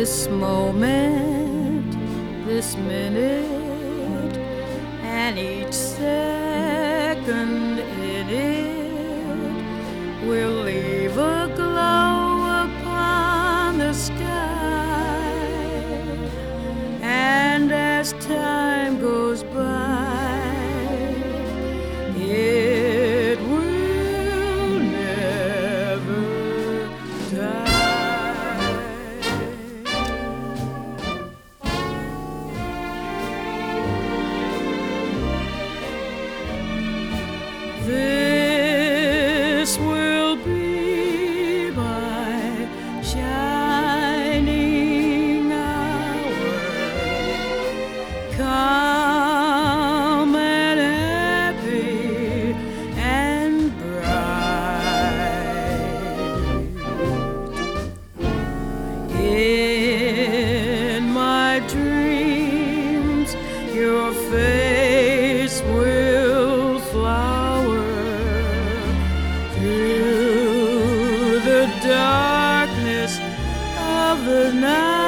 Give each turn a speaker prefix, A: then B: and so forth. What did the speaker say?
A: this moment, this minute, and each second in it will leave a glow upon the sky. And as time goes by, it will never die. This will be my shining hour, calm and happy and bright. In my dreams, your face will flower through the darkness of the night.